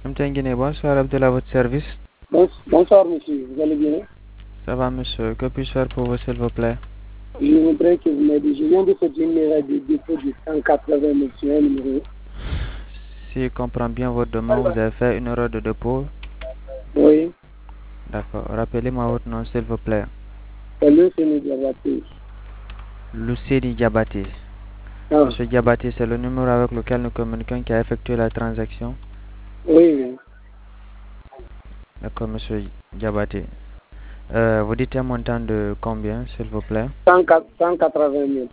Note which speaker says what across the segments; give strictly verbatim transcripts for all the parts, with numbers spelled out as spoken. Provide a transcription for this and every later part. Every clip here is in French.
Speaker 1: Mtengine, bonsoir Abdullah, à votre service.
Speaker 2: Bonsoir monsieur, vous allez bien?
Speaker 1: Ça va monsieur, que puis-je faire pour vous s'il vous plaît?
Speaker 2: Je voudrais que vous m'aidiez. Je viens de faire une erreur de dépôt de cent quatre-vingts mille sur un numéro.
Speaker 1: Si je comprends bien votre demande, vous avez fait une erreur de dépôt.
Speaker 2: Oui.
Speaker 1: D'accord. Rappelez-moi votre nom s'il vous plaît.
Speaker 2: C'est Luceni Diabaté.
Speaker 1: Luceni Diabaté.
Speaker 2: Ah.
Speaker 1: Monsieur Diabaté, c'est le numéro avec lequel nous communiquons qui a effectué la transaction?
Speaker 2: Oui, oui.
Speaker 1: D'accord, monsieur Diabaté. Euh, vous dites un montant de combien s'il vous plaît?
Speaker 2: cent quatre-vingt mille.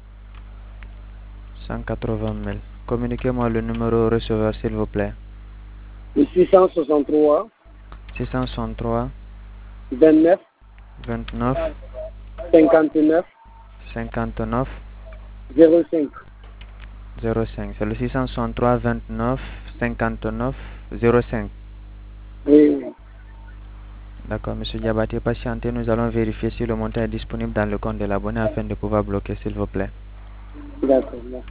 Speaker 1: cent quatre-vingt mille. Communiquez-moi le numéro receveur s'il vous plaît.
Speaker 2: Le six cent soixante-trois.
Speaker 1: six cent soixante-trois.
Speaker 2: vingt-neuf.
Speaker 1: vingt-neuf.
Speaker 2: cinquante-neuf.
Speaker 1: cinquante-neuf.
Speaker 2: zéro cinq.
Speaker 1: zéro cinq. C'est le six cent soixante-trois vingt-neuf cinquante-neuf zéro cinq.
Speaker 2: Oui, oui.
Speaker 1: D'accord, monsieur Diabaté, patientez, nous allons vérifier si le montant est disponible dans le compte de l'abonné afin de pouvoir bloquer, s'il vous plaît.
Speaker 2: D'accord, merci.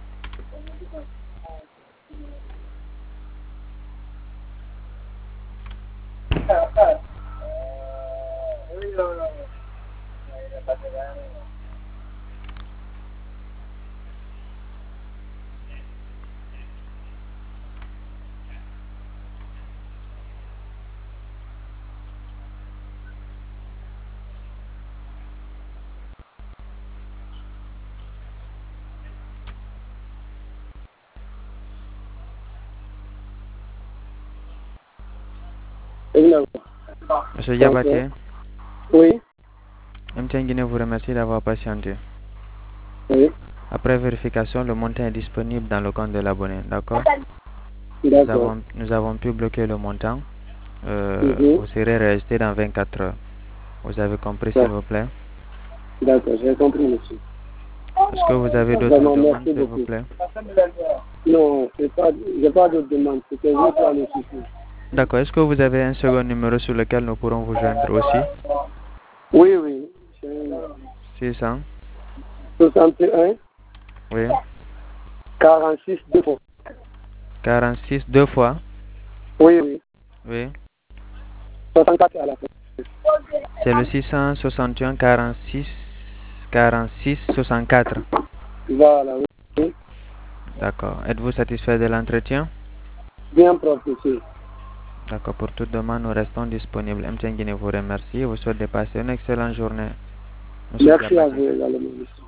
Speaker 1: Monsieur Diabaté,
Speaker 2: oui.
Speaker 1: M T N Guinée vous remercie d'avoir patienté.
Speaker 2: Oui.
Speaker 1: Après vérification, le montant est disponible dans le compte de l'abonné, d'accord? Nous
Speaker 2: D'accord.
Speaker 1: avons, nous avons pu bloquer le montant. Euh,
Speaker 2: Mhm.
Speaker 1: Vous serez resté dans vingt-quatre heures. Vous avez compris, s'il vous plaît?
Speaker 2: D'accord, j'ai compris, monsieur.
Speaker 1: Est-ce que vous avez d'autres
Speaker 2: Vraiment,
Speaker 1: demandes,
Speaker 2: merci
Speaker 1: s'il vous
Speaker 2: beaucoup.
Speaker 1: plaît?
Speaker 2: Non, je n'ai pas, pas de demande. C'était juste à me suffire.
Speaker 1: D'accord. Est-ce que vous avez un second numéro sur lequel nous pourrons vous joindre aussi?
Speaker 2: Oui, oui.
Speaker 1: six cents.
Speaker 2: soixante et un.
Speaker 1: Oui.
Speaker 2: quarante-six deux fois.
Speaker 1: quarante-six deux fois.
Speaker 2: Oui, oui.
Speaker 1: Oui.
Speaker 2: soixante-quatre à la fin.
Speaker 1: C'est le six cent soixante et un quarante-six quarante-six soixante-quatre.
Speaker 2: Voilà, oui.
Speaker 1: D'accord. Êtes-vous satisfait de l'entretien?
Speaker 2: Bien propre.
Speaker 1: D'accord. Pour toute demande, nous restons disponibles. M T N Guinée vous remercie et vous souhaite de passer une excellente journée. Monsieur
Speaker 2: Merci à
Speaker 1: Diabaté.
Speaker 2: vous également.